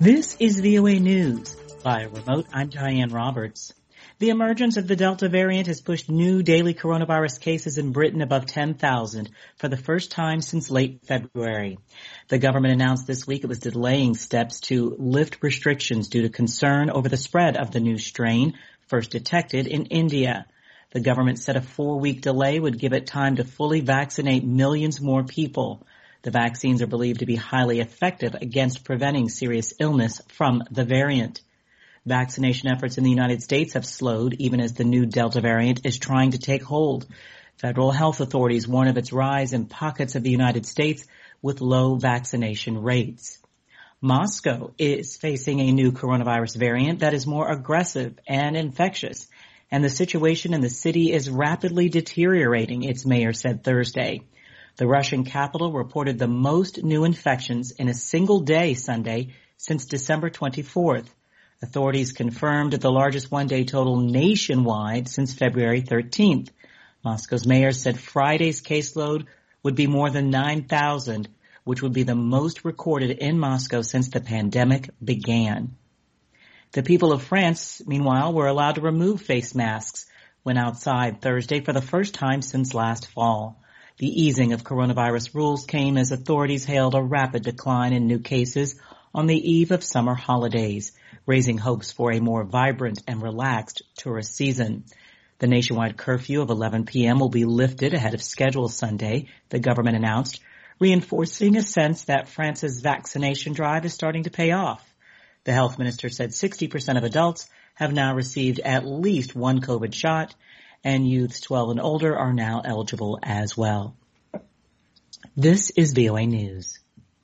This is VOA News. Via remote, I'm Diane Roberts. The emergence of the Delta variant has pushed new daily coronavirus cases in Britain above 10,000 for the first time since late February. The government announced this week it was delaying steps to lift restrictions due to concern over the spread of the new strain, first detected in India. The government said a 4-week delay would give it time to fully vaccinate millions more people. The vaccines are believed to be highly effective against preventing serious illness from the variant. Vaccination efforts in the United States have slowed even as the new Delta variant is trying to take hold. Federal health authorities warn of its rise in pockets of the United States with low vaccination rates. Moscow is facing a new coronavirus variant that is more aggressive and infectious, and the situation in the city is rapidly deteriorating, its mayor said Thursday. The Russian capital reported the most new infections in a single day Sunday since December 24th. Authorities confirmed the largest one-day total nationwide since February 13th. Moscow's mayor said Friday's caseload would be more than 9,000, which would be the most recorded in Moscow since the pandemic began. The people of France, meanwhile, were allowed to remove face masks when outside Thursday for the first time since last fall. The easing of coronavirus rules came as authorities hailed a rapid decline in new cases on the eve of summer holidays, raising hopes for a more vibrant and relaxed tourist season. The nationwide curfew of 11 p.m. will be lifted ahead of schedule Sunday, the government announced, reinforcing a sense that France's vaccination drive is starting to pay off. The health minister said 60% of adults have now received at least one COVID shot, and youths 12 and older are now eligible as well. This is VOA News.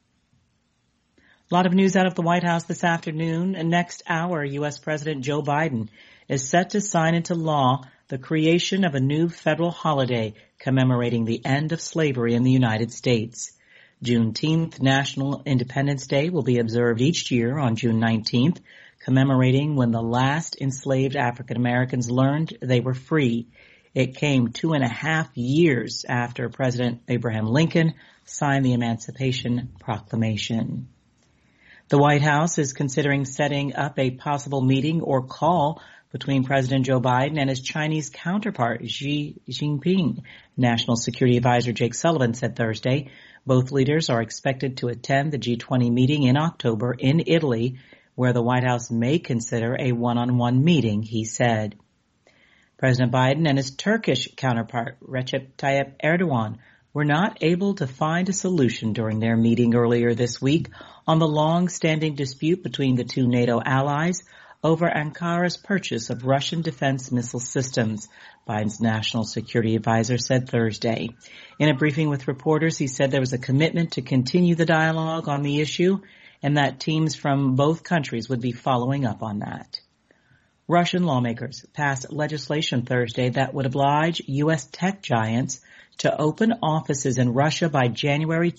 A lot of news out of the White House this afternoon. And next hour, U.S. President Joe Biden is set to sign into law the creation of a new federal holiday commemorating the end of slavery in the United States. Juneteenth, National Independence Day, will be observed each year on June 19th, commemorating when the last enslaved African Americans learned they were free. It came 2.5 years after President Abraham Lincoln signed the Emancipation Proclamation. The White House is considering setting up a possible meeting or call between President Joe Biden and his Chinese counterpart, Xi Jinping. National Security Advisor Jake Sullivan said Thursday both leaders are expected to attend the G20 meeting in October in Italy, where the White House may consider a one-on-one meeting, he said. President Biden and his Turkish counterpart, Recep Tayyip Erdogan, were not able to find a solution during their meeting earlier this week on the long-standing dispute between the two NATO allies over Ankara's purchase of Russian defense missile systems, Biden's national security advisor said Thursday. In a briefing with reporters, he said there was a commitment to continue the dialogue on the issue and that teams from both countries would be following up on that. Russian lawmakers passed legislation Thursday that would oblige U.S. tech giants to open offices in Russia by January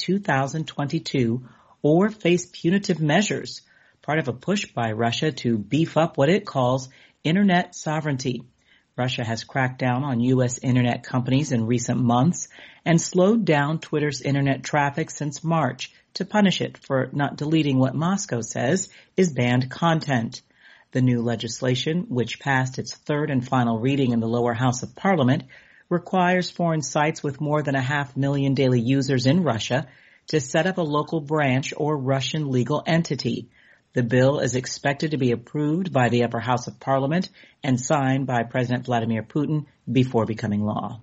2022 or face punitive measures, part of a push by Russia to beef up what it calls internet sovereignty. Russia has cracked down on U.S. internet companies in recent months and slowed down Twitter's internet traffic since March to punish it for not deleting what Moscow says is banned content. The new legislation, which passed its third and final reading in the lower house of parliament, requires foreign sites with more than 500,000 daily users in Russia to set up a local branch or Russian legal entity. The bill is expected to be approved by the upper house of parliament and signed by President Vladimir Putin before becoming law.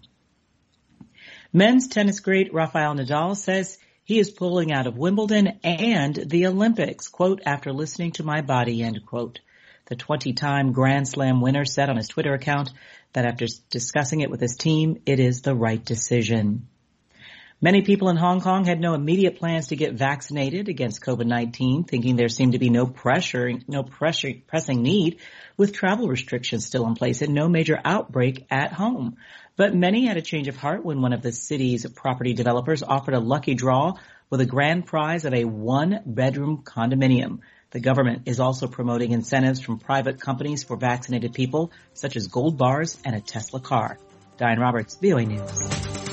Men's tennis great Rafael Nadal says he is pulling out of Wimbledon and the Olympics, quote, after listening to my body, end quote. The 20-time Grand Slam winner said on his Twitter account that after discussing it with his team, it is the right decision. Many people in Hong Kong had no immediate plans to get vaccinated against COVID-19, thinking there seemed to be no pressing need with travel restrictions still in place and no major outbreak at home. But many had a change of heart when one of the city's property developers offered a lucky draw with a grand prize of a 1-bedroom condominium. The government is also promoting incentives from private companies for vaccinated people, such as gold bars and a Tesla car. Diane Roberts, VOA News.